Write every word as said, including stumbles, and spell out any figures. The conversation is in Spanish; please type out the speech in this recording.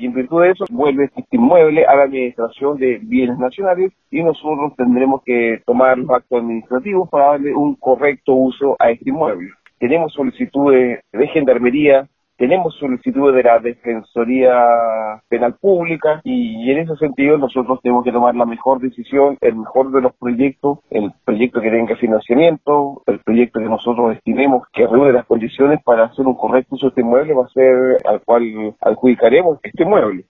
en virtud de eso vuelve este inmueble a la Administración de Bienes Nacionales y nosotros tendremos que tomar los actos administrativos para darle un correcto uso a este inmueble. Tenemos solicitudes de Gendarmería, tenemos solicitudes de la Defensoría Penal Pública y en ese sentido nosotros tenemos que tomar la mejor decisión, el mejor de los proyectos, el proyecto que tenga financiamiento, el proyecto que nosotros estimemos que reúne las condiciones para hacer un correcto uso de este inmueble va a ser al cual adjudicaremos este inmueble.